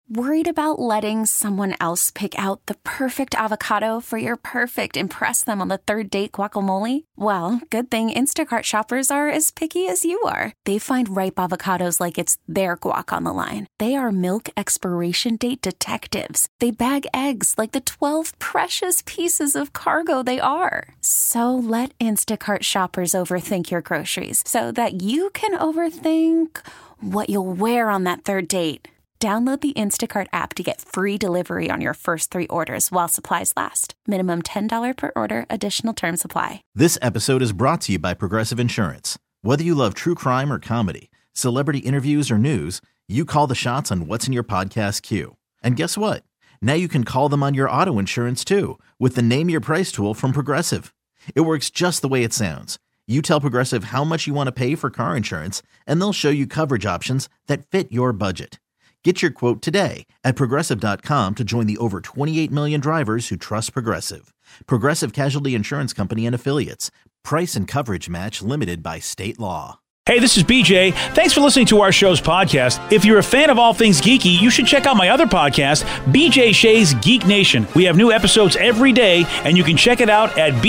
Worried about letting someone else pick out the perfect avocado for your perfect impress them on the third date guacamole? Well, good thing Instacart shoppers are as picky as you are. They find ripe avocados like it's their guac on the line. They are milk expiration date detectives. They bag eggs like the 12 precious pieces of cargo they are. So let Instacart shoppers overthink your groceries so that you can overthink what you'll wear on that third date. Download the Instacart app to get free delivery on your first 3 orders while supplies last. Minimum $10 per order. Additional terms apply. This episode is brought to you by Progressive Insurance. Whether you love true crime or comedy, celebrity interviews or news, you call the shots on what's in your podcast queue. And guess what? Now you can call them on your auto insurance too with the Name Your Price tool from Progressive. It works just the way it sounds. You tell Progressive how much you want to pay for car insurance, and they'll show you coverage options that fit your budget. Get your quote today at Progressive.com to join the over 28 million drivers who trust Progressive. Progressive Casualty Insurance Company and Affiliates. Price and coverage match limited by state law. Hey, this is BJ. Thanks for listening to our show's podcast. If you're a fan of all things geeky, you should check out my other podcast, BJ Shea's Geek Nation. We have new episodes every day, and you can check it out at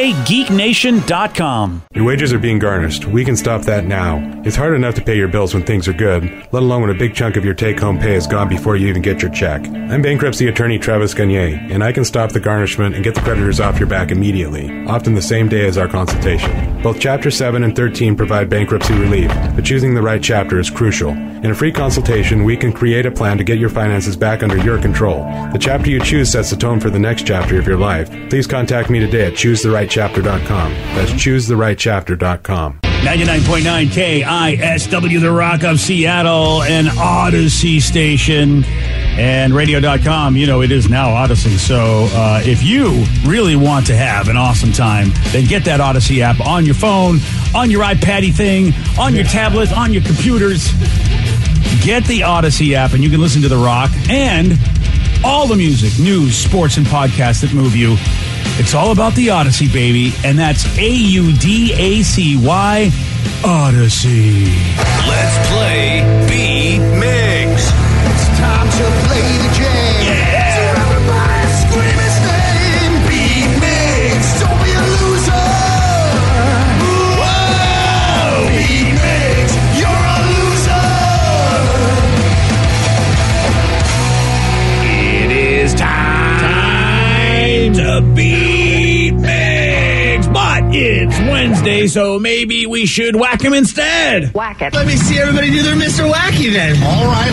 bjgeeknation.com. Your wages are being garnished. We can stop that now. It's hard enough to pay your bills when things are good, let alone when a big chunk of your take-home pay is gone before you even get your check. I'm bankruptcy attorney Travis Gagne, and I can stop the garnishment and get the creditors off your back immediately, often the same day as our consultation. Both Chapter 7 and 13 provide bankruptcy relief, but choosing the right chapter is crucial. In a free consultation, we can create a plan to get your finances back under your control. The chapter you choose sets the tone for the next chapter of your life. Please contact me today at ChooseTheRightChapter.com. That's ChooseTheRightChapter.com. 99.9 KISW, The Rock of Seattle, an Odyssey station. And radio.com, you know, it is now Odyssey. So if you really want to have an awesome time, then get that Odyssey app on your phone, on your iPad-y thing, on your tablet, on your computers. Get the Odyssey app, and you can listen to The Rock and all the music, news, sports, and podcasts that move you. It's all about the Odyssey, baby, and that's AUDACY, Odyssey. Let's play B-Migs. It's time to play the game. Yeah. So everybody scream his name. B-Migs, don't be a loser. Whoa. B-Migs, you're a loser. It is time to beat Migs, but it's Wednesday, so maybe we should whack him instead. Whack it. Let me see everybody do their Mr. Wacky then. All right.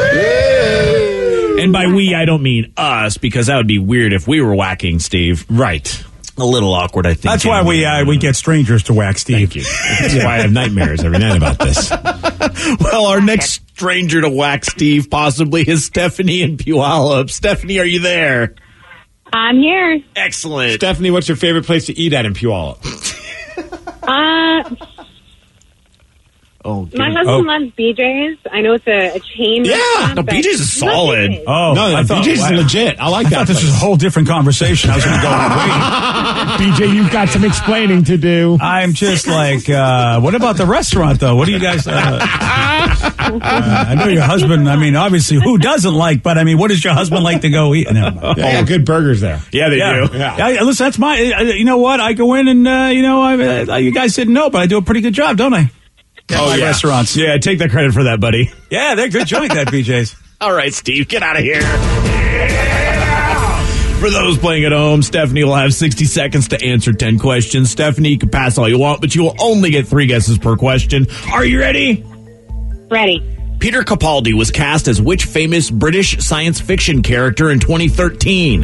And by we, I don't mean us, because that would be weird if we were whacking Steve. Right. A little awkward, I think. That's why we get strangers to whack Steve. Thank you. That's why I have nightmares every night about this. Well, our next stranger to whack Steve possibly is Stephanie in Puyallup. Stephanie, are you there? I'm here. Excellent. Stephanie, what's your favorite place to eat at in Puyallup? My husband loves BJ's. I know it's a chain. Yeah, restaurant, no, but BJ's is he loves solid. BJ's. Oh, No, I thought, BJ's is legit. I like I that thought this place. was a whole different conversation. I was going to go, wait. BJ, you've got some explaining to do. I'm just like, what about the restaurant, though? What do you guys... I know your husband, I mean, obviously, who doesn't like, but I mean, what does your husband like to go eat? Never mind. They got good burgers there. Yeah, they do. Yeah, listen, that's my... you know what? I go in and, you guys didn't know, but I do a pretty good job, don't I? Yeah. Restaurants. Yeah, take that credit for that, buddy. Yeah, they're good joint, that BJ's. All right, Steve, get out of here. Yeah! For those playing at home, Stephanie will have 60 seconds to answer 10 questions. Stephanie, you can pass all you want, but you will only get 3 guesses per question. Are you ready? Ready. Peter Capaldi was cast as which famous British science fiction character in 2013?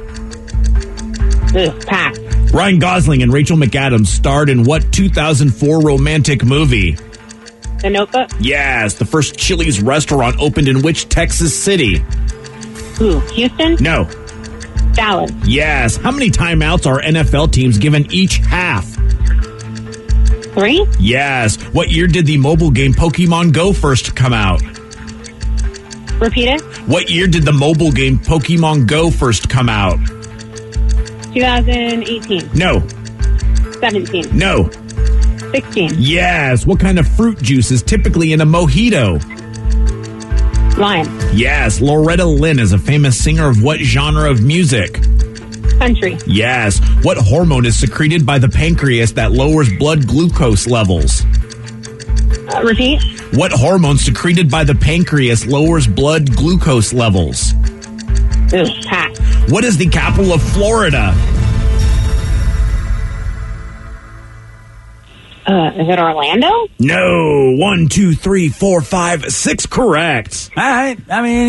Pass. Ryan Gosling and Rachel McAdams starred in what 2004 romantic movie? The Notebook. Yes. The first Chili's restaurant opened in which Texas city? Who? Houston? No. Dallas. Yes. How many timeouts are NFL teams given each half? 3? Yes. What year did the mobile game Pokemon Go first come out? Repeat it. What year did the mobile game Pokemon Go first come out? 2018. No. 17. No. 16. Yes. What kind of fruit juice is typically in a mojito? Lion. Yes. Loretta Lynn is a famous singer of what genre of music? Country. Yes. What hormone is secreted by the pancreas that lowers blood glucose levels? Repeat. What hormone secreted by the pancreas lowers blood glucose levels? Ooh, pass. What is the capital of Florida? Is it Orlando? No. 1, 2, 3, 4, 5, 6 correct. All right. I mean,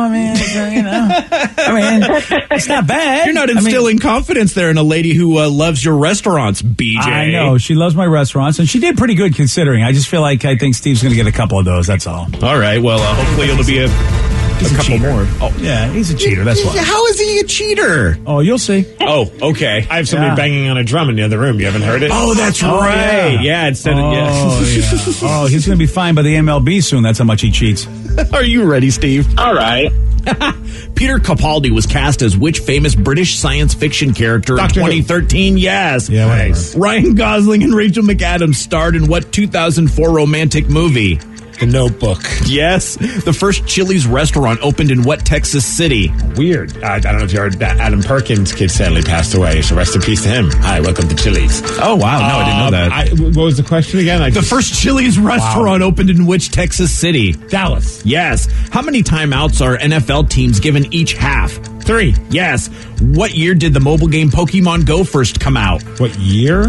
it's not bad. You're not instilling confidence there in a lady who loves your restaurants, BJ. I know. She loves my restaurants, and she did pretty good considering. I just feel like I think Steve's going to get a couple of those. That's all. All right. Well, hopefully it'll be a couple cheater. more. Oh, yeah. He's a cheater. That's why. How is he a cheater? Oh, you'll see. Oh, okay. I have somebody Yeah. banging on a drum in the other room. You haven't heard it? Oh, that's Oh, right. yeah. Yeah, instead of Oh, he's going to be fined by the MLB soon. That's how much he cheats. Are you ready, Steve? All right. Peter Capaldi was cast as which famous British science fiction character Doctor in Who. 2013? Yes. Yeah, whatever. Nice. Ryan Gosling and Rachel McAdams starred in what 2004 romantic movie? The Notebook. Yes. The first Chili's restaurant opened in what Texas city? Weird. I don't know if you heard that Adam Perkins' kid sadly passed away, so rest in peace to him. Hi, welcome to Chili's. Oh, wow. No, I didn't know that. What was the question again? The first Chili's restaurant opened in which Texas city? Dallas. Yes. How many timeouts are NFL teams given each half? 3. Yes. What year did the mobile game Pokemon Go first come out? What year?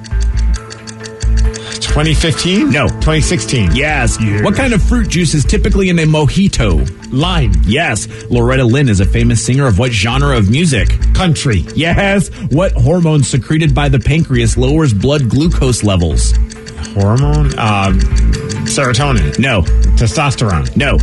2015? No. 2016. Yes. What kind of fruit juice is typically in a mojito? Lime. Yes. Loretta Lynn is a famous singer of what genre of music? Country. Yes. What hormone secreted by the pancreas lowers blood glucose levels? Hormone? Serotonin. No. Testosterone. No.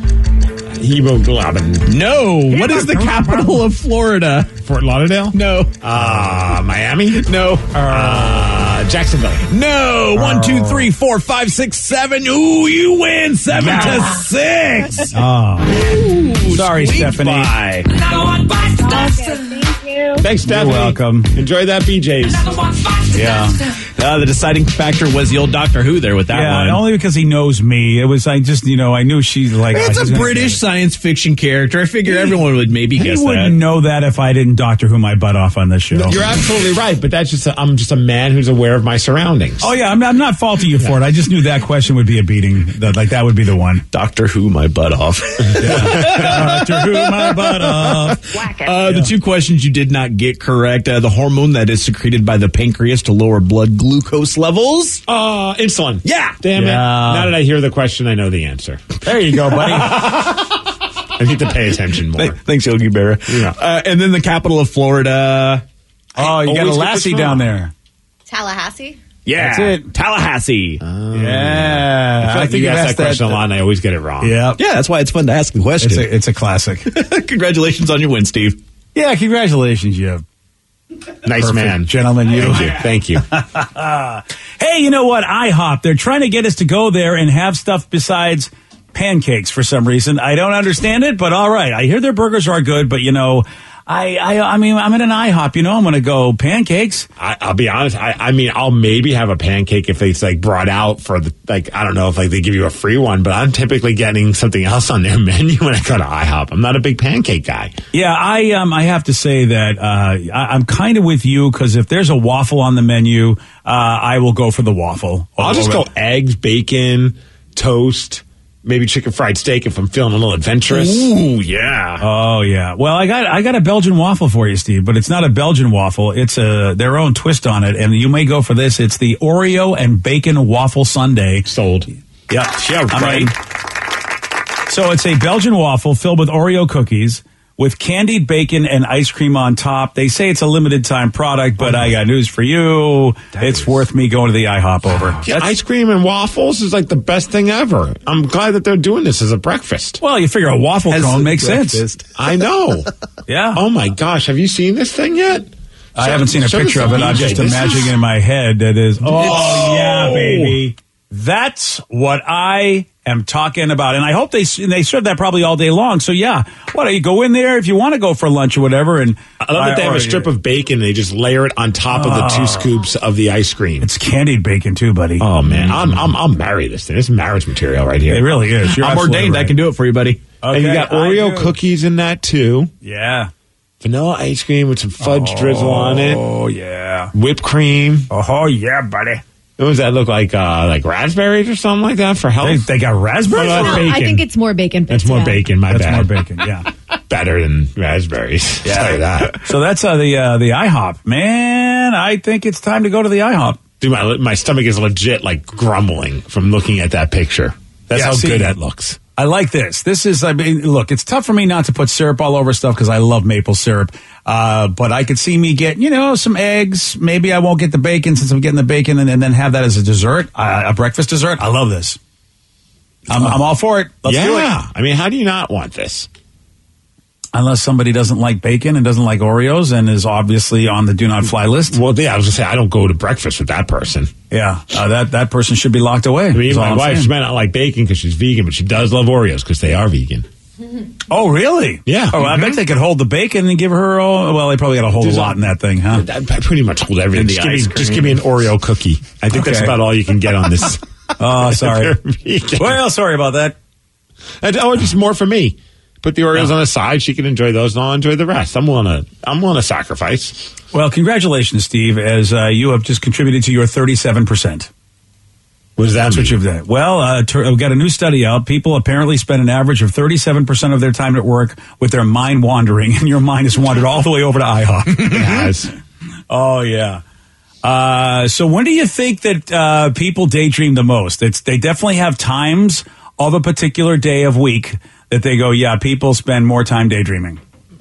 Hemoglobin. No. What is the capital of Florida? Fort Lauderdale? No. Miami? No. Jacksonville. No. 1, 2, 3, 4, 5, 6, 7. Ooh, you win 7 to 6. Oh. Sorry, Sweet Stephanie. pie. Okay, thank you. Thanks, Stephanie. welcome. Enjoy that BJ's. Yeah. The deciding factor was the old Doctor Who there with that Yeah, one. only because he knows me. It was, I knew she's like... It's she's a gonna British get it. science fiction character. I figure everyone would maybe He guess wouldn't that. know that if I didn't Doctor Who my butt off on this show. You're absolutely right, but that's just I'm just a man who's aware of my surroundings. Oh, yeah, I'm not faulting you for it. I just knew that question would be a beating. That would be the one. Doctor Who my butt off. Doctor Who my butt off. The two questions you did not get correct. The hormone that is secreted by the pancreas to lower blood glucose levels. Insulin. Yeah. Damn it. Yeah. Now that I hear the question, I know the answer. There you go, buddy. I need to pay attention more. Thanks, Yogi Berra. Yeah. And then the capital of Florida. Oh, you got a always get lassie this down wrong. there. Tallahassee? Yeah. That's it. Tallahassee. I Yeah. feel like you ask that question a lot, and I always get it wrong. Yeah. Yeah, that's why it's fun to ask the question. It's a classic. Congratulations on your win, Steve. Yeah, congratulations, you Nice perfect man. gentleman. You. Thank you. Hey, you know what? IHOP, they're trying to get us to go there and have stuff besides pancakes for some reason. I don't understand it, but all right. I hear their burgers are good, but I mean, I'm at an IHOP, I'm going to go pancakes. I'll be honest. I mean, I'll maybe have a pancake if it's like brought out for the, like, I don't know if like they give you a free one, but I'm typically getting something else on their menu when I go to IHOP. I'm not a big pancake guy. Yeah, I have to say that I'm kind of with you because if there's a waffle on the menu, I will go for the waffle. I'll just go eggs, bacon, toast, maybe chicken fried steak if I'm feeling a little adventurous. Ooh, yeah. Oh yeah. Well, I got a Belgian waffle for you, Steve, but it's not a Belgian waffle. It's their own twist on it, and you may go for this. It's the Oreo and bacon waffle sundae. Sold. Yeah, right. So it's a Belgian waffle filled with Oreo cookies with candied bacon and ice cream on top. They say it's a limited time product, but I got news for you. It's worth me going to the IHOP over. Yeah, ice cream and waffles is like the best thing ever. I'm glad that they're doing this as a breakfast. Well, you figure a waffle cone makes sense. I know. Yeah. Oh my gosh, have you seen this thing yet? I haven't seen a Show picture this of it. to I'm BJ. just This imagining is- in my head that is. Oh, yeah, baby. That's what I am talking about, and I hope they serve that probably all day long. So yeah, you go in there if you want to go for lunch or whatever. And I love that they have a strip of bacon. They just layer it on top of the 2 scoops of the ice cream. It's candied bacon too, buddy. Oh man, I'll marry this thing. This is marriage material right here. It really is. I'm ordained. Right. I can do it for you, buddy. Okay, and you got Oreo cookies in that too. Yeah. Vanilla ice cream with some fudge drizzle on it. Oh yeah. Whipped cream. Oh yeah, buddy. What does that look like? Like raspberries or something like that for health? They got raspberries? Oh, No, bacon. I think it's more bacon. That's more bacon. My That's bad. more bacon. Yeah. Better than raspberries. Yeah. Tell you that. So that's the IHOP. Man, I think it's time to go to the IHOP. Dude, my stomach is legit like grumbling from looking at that picture. That's Yeah, how see, good that looks. I like this. This is, I mean, look, it's tough for me not to put syrup all over stuff because I love maple syrup. But I could see me get, some eggs. Maybe I won't get the bacon since I'm getting the bacon and then have that as a dessert, a breakfast dessert. I love this. I'm all for it. Let's do it. I mean, how do you not want this? Unless somebody doesn't like bacon and doesn't like Oreos and is obviously on the do not fly list. Well, yeah, I was going to say, I don't go to breakfast with that person. Yeah, that person should be locked away. I mean, is all my I'm wife, saying. she might not like bacon because she's vegan, but she does love Oreos because they are vegan. Oh, really? Yeah. Oh, I bet they could hold the bacon and give her they probably got a whole lot in that thing, huh? I pretty much hold everything. Just give me an Oreo cookie. I think that's Okay. about all you can get on this. Oh, sorry. Vegan. Well, sorry about that. Just more for me. Put the Oreos on the side. She can enjoy those, and I'll enjoy the rest. I'm willing to sacrifice. Well, congratulations, Steve, as you have just contributed to your 37%. What does that That's mean? what you've done. Well, we've got a new study out. People apparently spend an average of 37% of their time at work with their mind wandering, and your mind has wandered all the way over to IHOP. Yes. Oh, yeah. So when do you think that people daydream the most? They definitely have times of a particular day of week that they go, yeah, people spend more time daydreaming.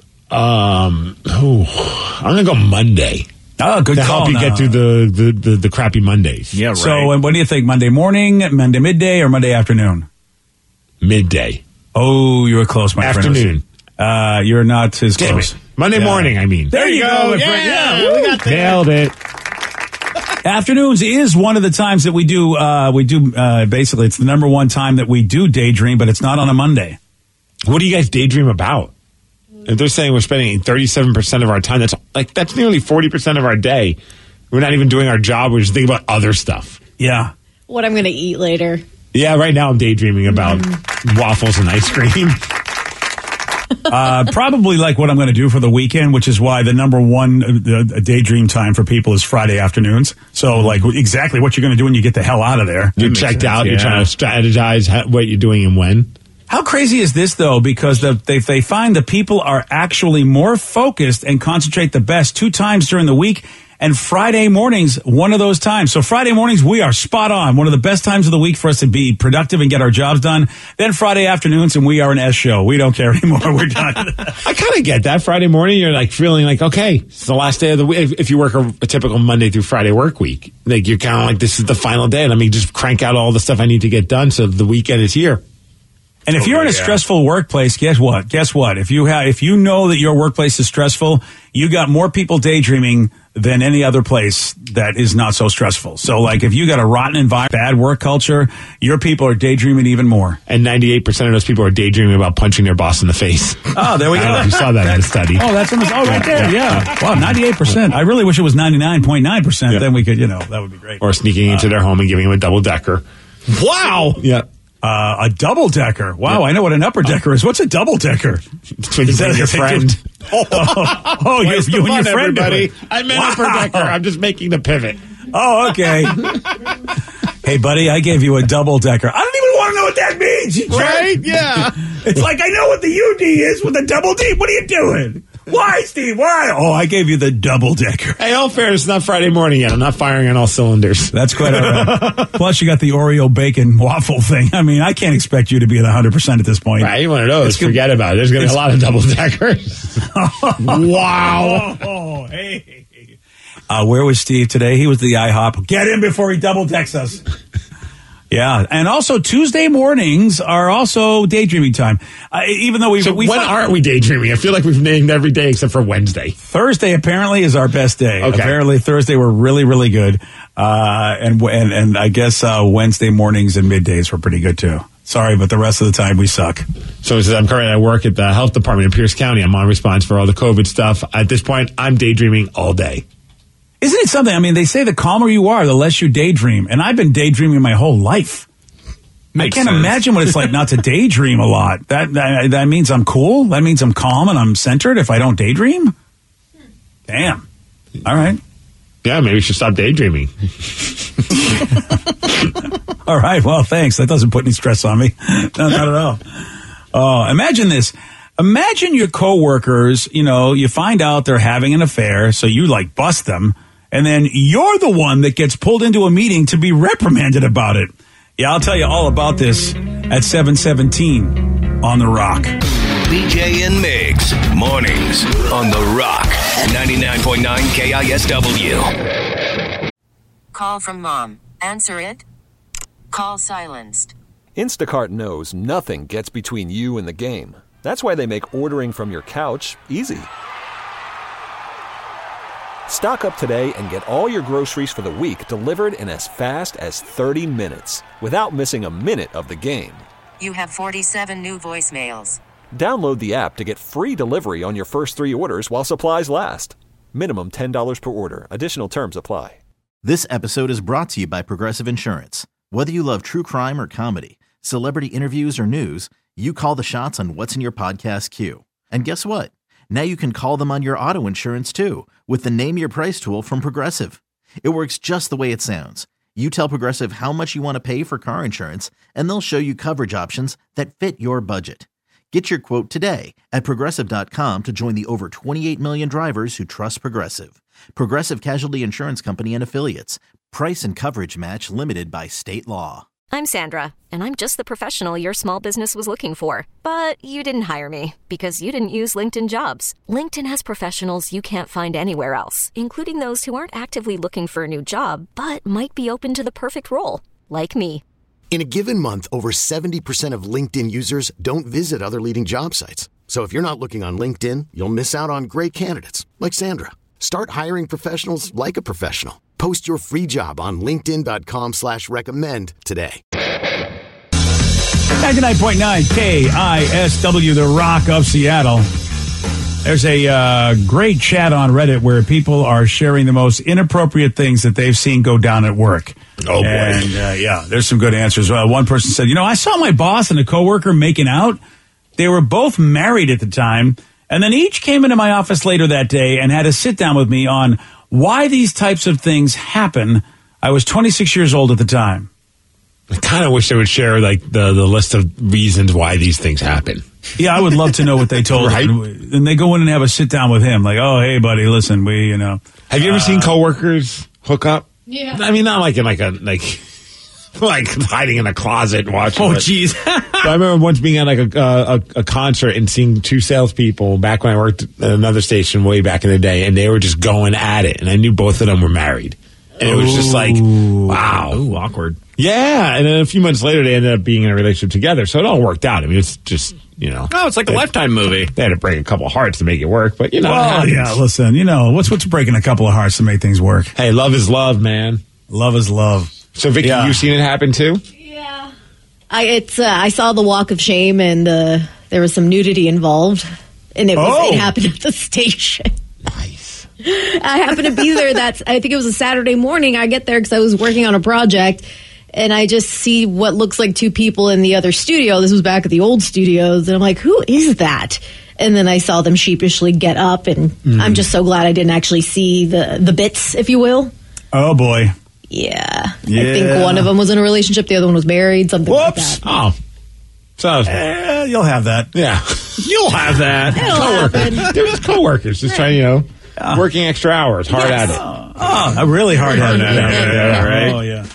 I'm gonna go Monday. Oh, good to call. help you get through the crappy Mondays. Yeah, right. So, and what do you think? Monday morning, Monday midday, or Monday afternoon? Midday. Oh, you were close, my Afternoon. friend. You're not as Damn close. it. Monday morning, I mean. There you go, my friend. Yeah, we got Nailed it. Afternoons is one of the times that we do. Basically, it's the number one time that we do daydream, but it's not on a Monday. What do you guys daydream about? If they're saying we're spending 37% of our time, that's nearly 40% of our day. We're not even doing our job. We're just thinking about other stuff. Yeah. What I'm going to eat later. Yeah, right now I'm daydreaming about waffles and ice cream. Probably like what I'm going to do for the weekend, which is why the number one daydream time for people is Friday afternoons. So, like, exactly what you're going to do when you get the hell out of there. You're checked out. You're trying to strategize what you're doing and when. How crazy is this, though? Because they find that people are actually more focused and concentrate the best 2 times during the week, and Friday mornings, one of those times. So Friday mornings, we are spot on. One of the best times of the week for us to be productive and get our jobs done. Then Friday afternoons, and we are an S show. We don't care anymore. We're done. I kind of get that. Friday morning, you're like feeling like, okay, it's the last day of the week. If you work a typical Monday through Friday work week, like you're kind of like, this is the final day. Let me just crank out all the stuff I need to get done so the weekend is here. And if you're in a stressful workplace, guess what? If you know that your workplace is stressful, you got more people daydreaming than any other place that is not so stressful. So, like, if you got a rotten environment, bad work culture, your people are daydreaming even more. And 98% of those people are daydreaming about punching their boss in the face. Oh, there we go. I don't know if you saw that in the study. Oh, that's right there. Yeah. Wow, 98%. I really wish it was 99.9%. Then we could, that would be great. Or sneaking into their home and giving them a double decker. Wow. Yeah. A double decker. Wow, yeah. I know what an upper decker is. What's a double decker? It's when you bring your friend. You and your friend, everybody. I meant upper decker. I'm just making the pivot. Oh, okay. Hey, buddy, I gave you a double decker. I don't even want to know what that means. Right? Yeah. It's like I know what the UD is with a double D. What are you doing? Why, Steve? Why? Oh, I gave you the double decker. Hey, all fair, it's not Friday morning yet. I'm not firing on all cylinders. That's quite all right. Plus, you got the Oreo bacon waffle thing. I mean, I can't expect you to be at 100% at this point. Right, one of those. Forget about it. There's going to be a lot of double deckers. Wow. Oh, hey. Where was Steve today? He was the IHOP. Get in before he double decks us. Yeah, and also Tuesday mornings are also daydreaming time. Even though when aren't we daydreaming? I feel like we've named every day except for Wednesday. Thursday apparently is our best day. Okay. Apparently Thursday we're really, really good, and I guess Wednesday mornings and middays were pretty good too. Sorry, but the rest of the time we suck. So he says, I'm currently at work at the health department in Pierce County. I'm on response for all the COVID stuff. At this point, I'm daydreaming all day. Isn't it something? I mean, they say the calmer you are, the less you daydream. And I've been daydreaming my whole life. Makes I can't sense. imagine what it's like not to daydream a lot. That means I'm cool. That means I'm calm and I'm centered if I don't daydream. Damn. All right. Yeah, maybe we should stop daydreaming. All right. Well, thanks. That doesn't put any stress on me. No, not at all. Oh, imagine this. Imagine your coworkers, you find out they're having an affair, so you like bust them, and then you're the one that gets pulled into a meeting to be reprimanded about it. Yeah, I'll tell you all about this at 7:17 on The Rock. BJ and Migs, mornings on The Rock, 99.9 KISW. Call from mom. Answer it. Call silenced. Instacart knows nothing gets between you and the game. That's why they make ordering from your couch easy. Stock up today and get all your groceries for the week delivered in as fast as 30 minutes without missing a minute of the game. You have 47 new voicemails. Download the app to get free delivery on your first 3 orders while supplies last. Minimum $10 per order. Additional terms apply. This episode is brought to you by Progressive Insurance. Whether you love true crime or comedy, celebrity interviews or news, you call the shots on what's in your podcast queue. And guess what? Now you can call them on your auto insurance too with the Name Your Price tool from Progressive. It works just the way it sounds. You tell Progressive how much you want to pay for car insurance, and they'll show you coverage options that fit your budget. Get your quote today at Progressive.com to join the over 28 million drivers who trust Progressive. Progressive Casualty Insurance Company and Affiliates. Price and coverage match limited by state law. I'm Sandra, and I'm just the professional your small business was looking for. But you didn't hire me because you didn't use LinkedIn Jobs. LinkedIn has professionals you can't find anywhere else, including those who aren't actively looking for a new job, but might be open to the perfect role, like me. In a given month, over 70% of LinkedIn users don't visit other leading job sites. So if you're not looking on LinkedIn, you'll miss out on great candidates like Sandra. Start hiring professionals like a professional. Post your free job on linkedin.com/recommend today. 99.9 KISW, The Rock of Seattle. There's a great chat on Reddit where people are sharing the most inappropriate things that they've seen go down at work. Oh, boy. And, there's some good answers. One person said, I saw my boss and a coworker making out. They were both married at the time, and then each came into my office later that day and had a sit down with me on why these types of things happen. I was 26 years old at the time. I kind of wish they would share the list of reasons why these things happen. Yeah, I would love to know what they told right? him. And they go in and have a sit down with him, like, oh, hey, buddy, listen, Have you ever seen coworkers hook up? Yeah. I mean, not like in like hiding in a closet and watching. Oh, it. jeez. I remember once being at a concert and seeing 2 salespeople back when I worked at another station way back in the day, and they were just going at it, and I knew both of them were married. And it was just like, wow. Ooh, awkward. Yeah, and then a few months later, they ended up being in a relationship together, so it all worked out. I mean, it's just, Oh, it's like a Lifetime movie. They had to break a couple of hearts to make it work, but, Well, yeah, listen, what's breaking a couple of hearts to make things work? Hey, love is love, man. Love is love. So, Vicky, you've seen it happen, too? Yeah. I saw the walk of shame, and there was some nudity involved, and it happened at the station. Nice. I happened to be there. I think it was a Saturday morning. I get there because I was working on a project, and I just see what looks like 2 people in the other studio. This was back at the old studios, and I'm like, who is that? And then I saw them sheepishly get up, and I'm just so glad I didn't actually see the bits, if you will. Oh, boy. Yeah. I think one of them was in a relationship, the other one was married, something like that. Oh. So, you'll have that. Yeah. You'll have that. They're just coworkers, just trying, working extra hours, hard at it. Really hard at it. Right? Oh, yeah.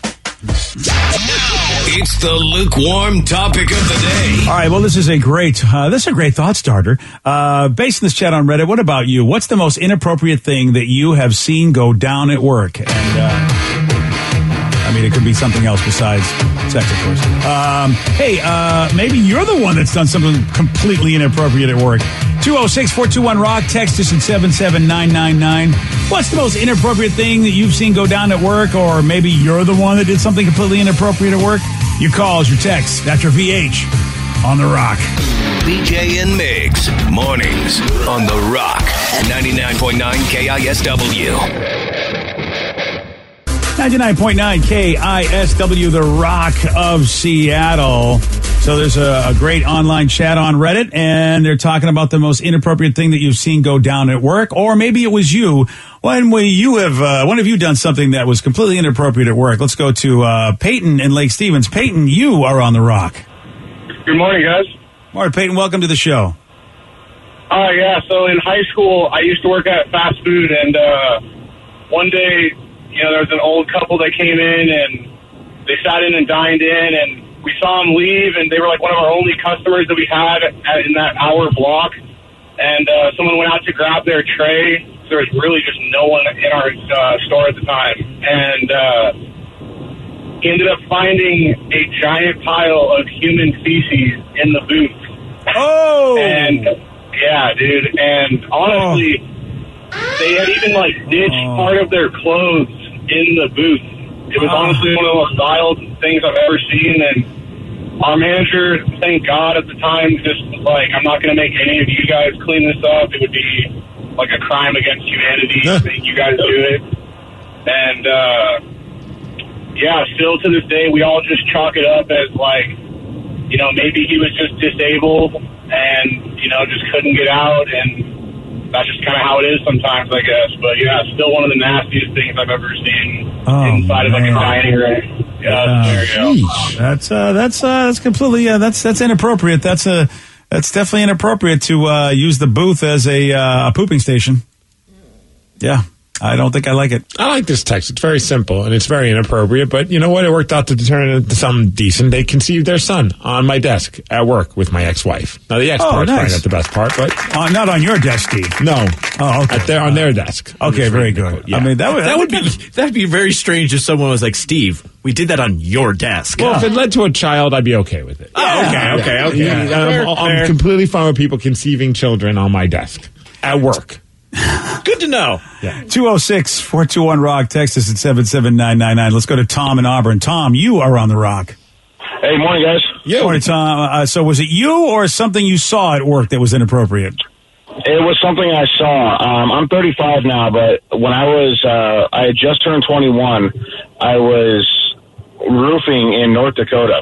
It's the lukewarm topic of the day. All right, well, this is a great thought starter. Based on this chat on Reddit, what about you? What's the most inappropriate thing that you have seen go down at work? And, it could be something else besides sex, of course. Maybe you're the one that's done something completely inappropriate at work. 206-421-ROCK. Text us at 77999. What's the most inappropriate thing that you've seen go down at work? Or maybe you're the one that did something completely inappropriate at work? Your calls, your texts after VH on The Rock. BJ and Migs, mornings on The Rock, 99.9 KISW. 99.9 KISW, The Rock of Seattle. So there's a great online chat on Reddit, and they're talking about the most inappropriate thing that you've seen go down at work, or maybe it was you. When have you done something that was completely inappropriate at work? Let's go to Peyton in Lake Stevens. Peyton, you are on The Rock. Good morning, guys. Morning, Peyton. Welcome to the show. Yeah, so in high school, I used to work at fast food, and one day, there was an old couple that came in, and they sat in and dined in, and we saw them leave, and they were like one of our only customers that we had in that hour block, and someone went out to grab their tray. So there was really just no one in our store at the time, and he ended up finding a giant pile of human feces in the booth. Oh! And, yeah, dude, and honestly, they had even, ditched part of their clothes in the booth. It was honestly one of the most vile things I've ever seen, and our manager, thank God at the time, just was like, I'm not going to make any of you guys clean this up. It would be like a crime against humanity to make you guys do it. And, still to this day, we all just chalk it up as maybe he was just disabled and, just couldn't get out, and that's just kind of how it is sometimes, I guess. But yeah, still one of the nastiest things I've ever seen inside of a dining room. Yeah, there you go. That's completely that's inappropriate. That's definitely inappropriate to use the booth as a pooping station. Yeah. I don't think I like it. I like this text. It's very simple, and it's very inappropriate, but you know what? It worked out to turn it into something decent. They conceived their son on my desk at work with my ex-wife. Now, the ex-part's probably not the best part, but... not on your desk, Steve. No. Oh, okay. On their desk. Okay, very good. Yeah. I mean, that'd be very strange if someone was like, Steve, we did that on your desk. Well, if it led to a child, I'd be okay with it. Oh, okay. Yeah. I'm completely fine with people conceiving children on my desk at work. Good to know. Yeah. 206-421-ROCK. Text us at 77999. Let's go to Tom in Auburn. Tom, you are on The Rock. Hey, morning, guys. Morning, Tom. So was it you or something you saw at work that was inappropriate? It was something I saw. I'm 35 now, but when I had just turned 21, I was roofing in North Dakota.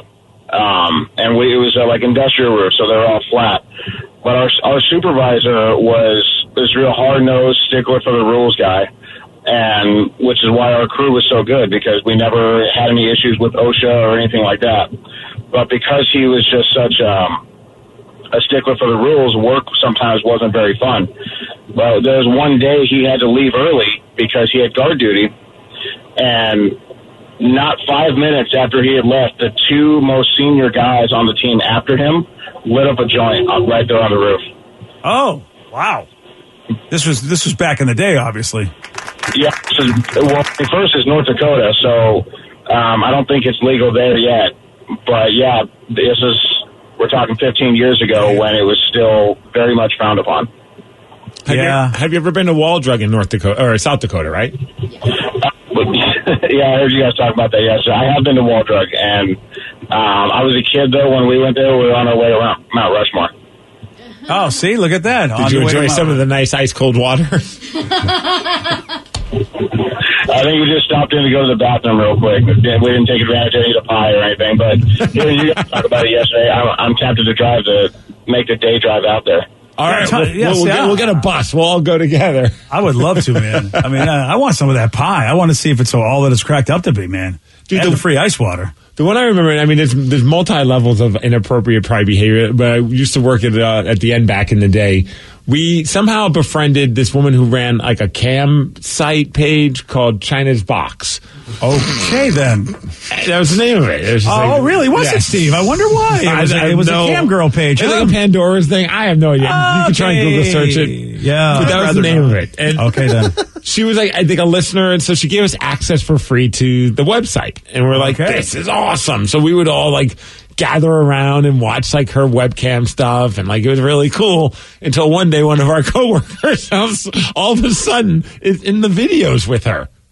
And it was like industrial roof, so they're all flat. But our supervisor was this real hard-nosed stickler for the rules guy, and which is why our crew was so good, because we never had any issues with OSHA or anything like that. But because he was just such a stickler for the rules, work sometimes wasn't very fun. But there was one day he had to leave early because he had guard duty, and not 5 minutes after he had left, the two most senior guys on the team after him lit up a joint right there on the roof. Oh, wow. This was back in the day, obviously. Yeah. First is North Dakota, so I don't think it's legal there yet. But yeah, we're talking 15 years ago when it was still very much frowned upon. Have you ever been to Wall Drug in North Dakota or South Dakota, right? Yeah, I heard you guys talk about that. Yes, I have been to Wall Drug, and I was a kid though when we went there. We were on our way around Mount Rushmore. Oh, see, look at that. Did you enjoy some of the nice ice cold water? I think we just stopped in to go to the bathroom real quick. We didn't take advantage of any of the pie or anything, but hearing you guys talk about it yesterday, I'm tempted to make the day drive out there. All right, we'll get a bus. We'll all go together. I would love to, man. I mean, I want some of that pie. I want to see if it's all that it's cracked up to be, man. Dude, the free ice water. The one I remember, I mean, there's multi-levels of inappropriate pie behavior, but I used to work at the end back in the day. We somehow befriended this woman who ran like a cam site page called China's Box. Okay, then. That was the name of it. It was really? Was it, Steve? I wonder why. It was a cam girl page. It's like a Pandora's thing. I have no idea. You can try and Google search it. Yeah. But that was the name of it. And okay, then. She was like, I think, a listener, and so she gave us access for free to the website. And we're like, this is awesome. So we would all like gather around and watch like her webcam stuff, and like it was really cool until one day one of our coworkers all of a sudden is in the videos with her.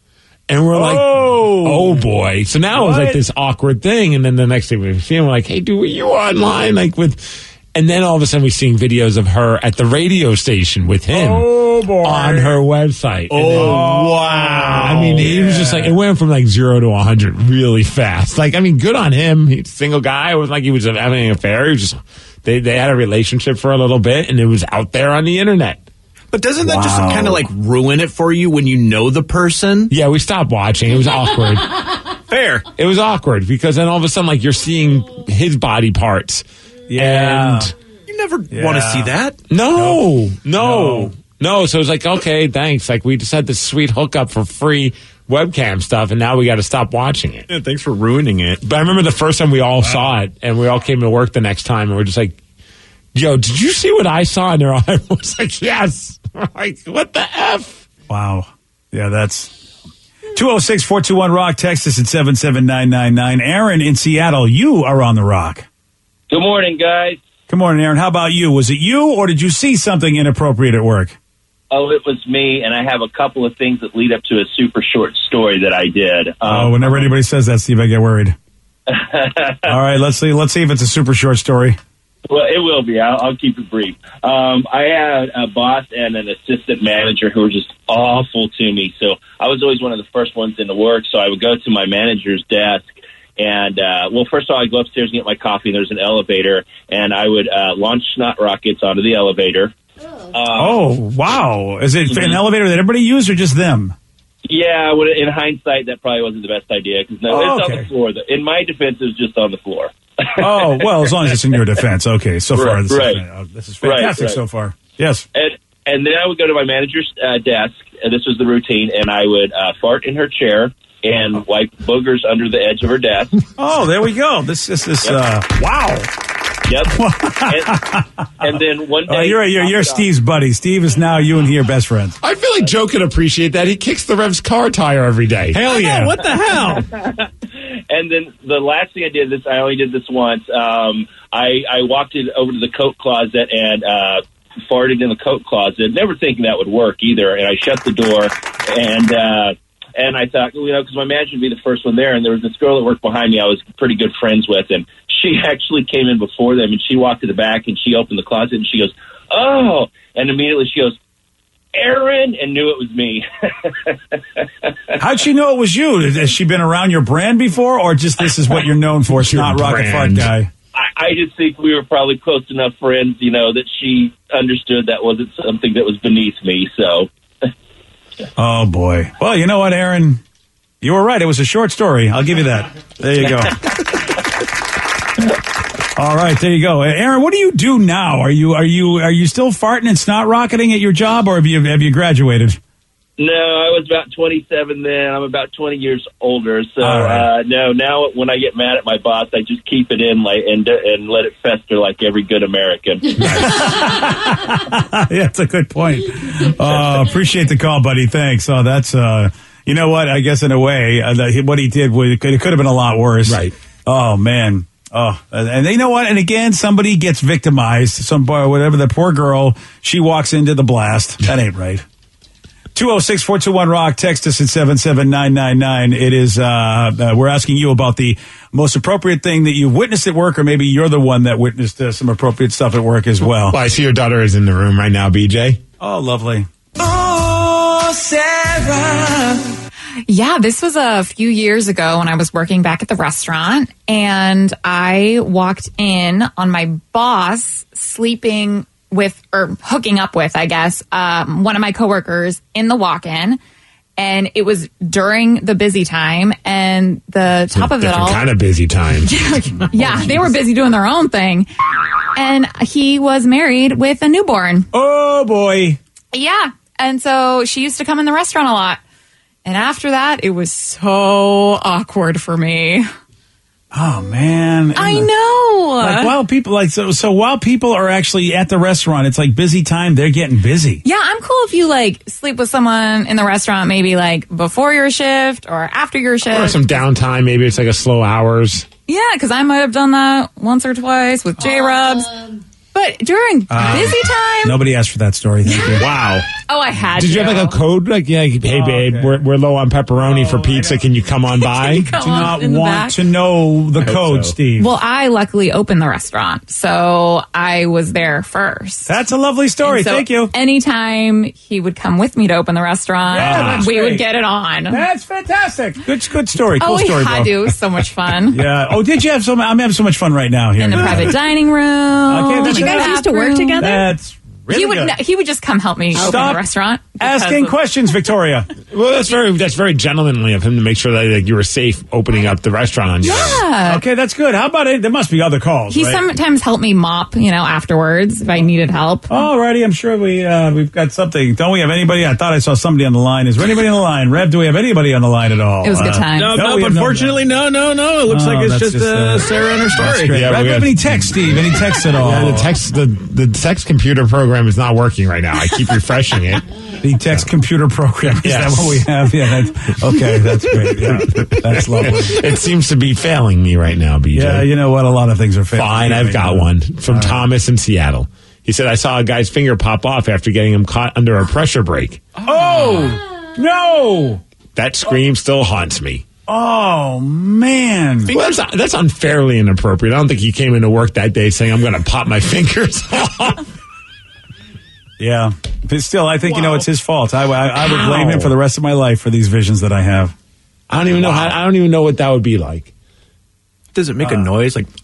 And we're like, oh boy. So now it was like this awkward thing. And then the next thing we see him, we're like, hey, dude, were you online? And then all of a sudden we're seeing videos of her at the radio station with him on her website. Wow. I mean, he was just like, it went from like 0 to 100 really fast. Like, I mean, good on him. He's a single guy. It was like he was having an affair. He was just, they had a relationship for a little bit and it was out there on the internet. But doesn't that just kind of like ruin it for you when you know the person? Yeah, we stopped watching. It was awkward. Fair. It was awkward because then all of a sudden, like, you're seeing his body parts. Yeah. And you never want to see that. No. So it was like, okay, thanks. Like, we just had this sweet hookup for free webcam stuff, and now we got to stop watching it. Yeah, thanks for ruining it. But I remember the first time we all saw it, and we all came to work the next time, and we're just like, yo, did you see what I saw? And I was like, yes. Like, what the F? Wow. Yeah, that's 206-421-ROCK. Text us at 77999. Aaron in Seattle, you are on the Rock. Good morning, guys. Good morning, Aaron. How about you? Was it you, or did you see something inappropriate at work? Oh, it was me, and I have a couple of things that lead up to a super short story that I did. Whenever anybody says that, Steve, I get worried. All right, let's see if it's a super short story. Well, it will be. I'll keep it brief. I had a boss and an assistant manager who were just awful to me. So I was always one of the first ones into work. So I would go to my manager's desk. And, first of all, I'd go upstairs and get my coffee. And there's an elevator. And I would launch snot rockets onto the elevator. Wow. Is it an elevator that everybody used or just them? Yeah, in hindsight, that probably wasn't the best idea. Because it's on the floor. In my defense, it was just on the floor. Oh, well, as long as it's in your defense. Okay, so far, this is fantastic right. so far. Yes. And then I would go to my manager's desk, and this was the routine, and I would fart in her chair and wipe boogers under the edge of her desk. Oh, there we go. This wow. Yep. and then one day... you're Steve's buddy. Steve is now you and he are best friends. I feel like Joe can appreciate that. He kicks the Rev's car tire every day. Hell yeah. What the hell? And then the last thing I did, I only did this once. I walked over to the coat closet and farted in the coat closet, never thinking that would work either. And I shut the door and I thought, because my manager would be the first one there. And there was this girl that worked behind me I was pretty good friends with. And she actually came in before them, and she walked to the back and she opened the closet and she goes, oh, and immediately she goes, Aaron, and knew it was me. How'd she know it was you? Has she been around your brand before, or just this is what you're known for, snot rocket fart guy? I just think we were probably close enough friends, that she understood that wasn't something that was beneath me, so. Oh, boy. Well, you know what, Aaron? You were right. It was a short story. I'll give you that. There you go. All right, there you go. Aaron, what do you do now? Are you still farting and snot rocketing at your job, or have you graduated? No, I was about 27 then. I'm about 20 years older. So no, now when I get mad at my boss, I just keep it in and let it fester like every good American. Yeah, that's a good point. Appreciate the call, buddy. Thanks. Oh, that's you know what? I guess in a way, what he did it could have been a lot worse. Right. Oh man. Oh, and you know what? And again, somebody gets victimized. Some boy, whatever, the poor girl, she walks into the blast. That ain't right. 206-421-ROCK. Text us at 77999. It is, we're asking you about the most appropriate thing that you've witnessed at work, or maybe you're the one that witnessed some appropriate stuff at work as well. Well, I see your daughter is in the room right now, BJ. Oh, lovely. Oh, Sarah. Yeah, this was a few years ago when I was working back at the restaurant, and I walked in on my boss sleeping with, or hooking up with, I guess, one of my coworkers in the walk-in, and it was during the busy time, and the top of it all, kind of busy time. Yeah, they were busy doing their own thing, and he was married with a newborn. Oh boy. Yeah, and so she used to come in the restaurant a lot. And after that, it was so awkward for me. Oh man, I know. Like while people are actually at the restaurant, it's like busy time. They're getting busy. Yeah, I'm cool if you sleep with someone in the restaurant, maybe before your shift or after your shift, or some downtime. Maybe it's a slow hours. Yeah, because I might have done that once or twice with J-Rubs. But during busy time. Nobody asked for that story. Thank you. Wow. Oh, I had Did to. you have like a code? Like, yeah, hey, babe, we're low on pepperoni for pizza. Can you come on by? Come Do not in the want back? to know the code, so. Steve. Well, I luckily opened the restaurant, so I was there first. That's a lovely story. And so Thank you. Anytime he would come with me to open the restaurant, Yeah, that's we great. would get it on. That's fantastic. Good story. Cool Oh, we story, had bro. to. It was so much fun. Yeah. Oh, did you have so? I'm having so much fun right now here. In the private dining room. Okay, Did you guys used to work together? That's really good. He would just come help me open Stop the restaurant. because asking of- questions, Victoria. Well, that's very gentlemanly of him to make sure that like, you were safe opening up the restaurant on your own. Yeah. Okay, that's good. How about it? There must be other calls. He right? sometimes helped me mop, afterwards if I needed help. Alrighty, I'm sure we've got something. Don't we have anybody? I thought I saw somebody on the line. Is there anybody on the line? Rev, do we have anybody on the line at all? It was a good time. No, we have unfortunately, no. It looks like it's that's just Sarah and her That's story. great. Yeah, Rev, we do you have got- any texts, Steve? Any texts at all? Yeah, the text computer program is not working right now. I keep refreshing it. The text computer program. Is Yes. that what we have? Yeah. That's great. Yeah, that's lovely. It seems to be failing me right now, BJ. Yeah, you know what? A lot of things are failing. Fine, I've got one from Thomas in Seattle. He said, I saw a guy's finger pop off after getting him caught under a pressure brake. Oh, no. That scream still haunts me. Oh, man. Well, that's unfairly inappropriate. I don't think he came into work that day saying, I'm going to pop my fingers off. Yeah. But still, I think, it's his fault. I would blame him for the rest of my life for these visions that I have. I don't even know I don't even know what that would be like. Does it make a noise? Like,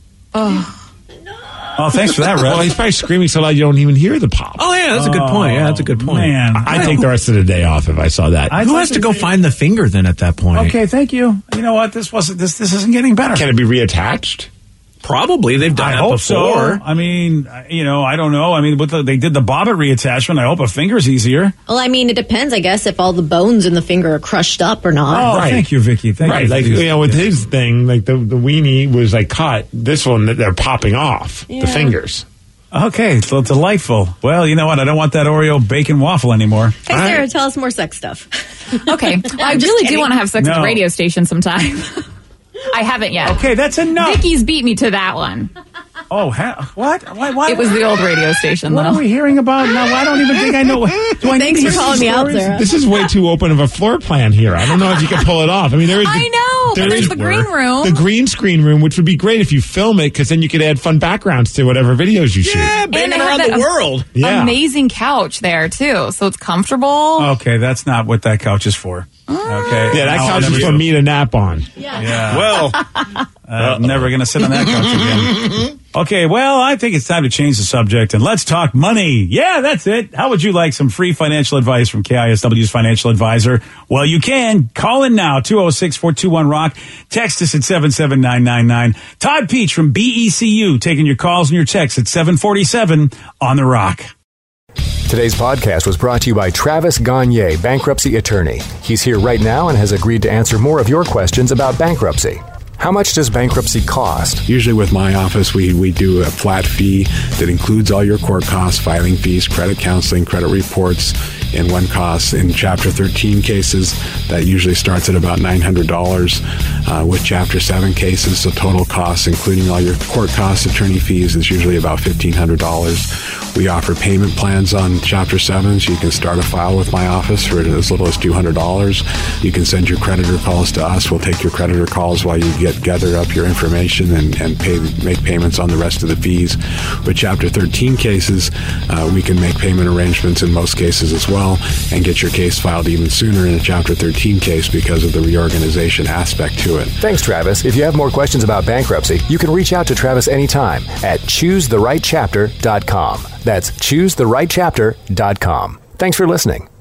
Oh, thanks for that, Rev. Well, he's probably screaming so loud you don't even hear the pop. oh yeah, that's a good point. Yeah, that's a good point. Man. I'd take the rest of the day off if I saw that. Who has to go find the finger then at that point? Okay, thank you. You know what? This isn't getting better. Can it be reattached? Probably. They've done I that hope before. so. I mean, I don't know. I mean, they did the bobbit reattachment. I hope a finger's easier. Well, I mean, it depends, I guess, if all the bones in the finger are crushed up or not. Oh, Right. thank you, Vicky. Thank Right, you. like with his thing, like the weenie was like caught. This one, they're popping off the fingers. Okay, so delightful. Well, you know what? I don't want that Oreo bacon waffle anymore. Hey, Sarah, tell us more sex stuff. Okay. Well, I really do want to have sex at No. the radio station sometime. I haven't yet. Okay, that's enough. Vicky's beat me to that one. Oh, what? Why? It was the old radio station, What though. are we hearing about now? I don't even think I know. Do I Thanks need to for hear calling these me out, stories? Sarah. This is way too open of a floor plan here. I don't know if you can pull it off. I mean, there is. I know, but there's the green room. The green screen room, which would be great if you film it, because then you could add fun backgrounds to whatever videos you shoot. Yeah, banging they have around that the world. Yeah. Amazing couch there, too. So it's comfortable. Okay, that's not what that couch is for. Okay. Yeah, that No, couch never is for do. me to nap on. Yeah. Well, I'm never going to sit on that couch again. Okay, well, I think it's time to change the subject and let's talk money. Yeah, that's it. How would you like some free financial advice from KISW's financial advisor? Well, you can. Call in now, 206-421-ROCK. Text us at 77999. Todd Peach from BECU taking your calls and your texts at 747 on the Rock. Today's podcast was brought to you by Travis Gagne, bankruptcy attorney. He's here right now and has agreed to answer more of your questions about bankruptcy. How much does bankruptcy cost? Usually with my office, we do a flat fee that includes all your court costs, filing fees, credit counseling, credit reports, and one cost. In Chapter 13 cases, that usually starts at about $900. With Chapter 7 cases, the total cost, including all your court costs, attorney fees, is usually about $1,500. We offer payment plans on Chapter 7, so you can start a file with my office for as little as $200. You can send your creditor calls to us. We'll take your creditor calls while you gather up your information and make payments on the rest of the fees. With Chapter 13 cases, we can make payment arrangements in most cases as well and get your case filed even sooner in a Chapter 13 case because of the reorganization aspect to it. Thanks, Travis. If you have more questions about bankruptcy, you can reach out to Travis anytime at choosetherightchapter.com. That's choosetherightchapter.com. Thanks for listening.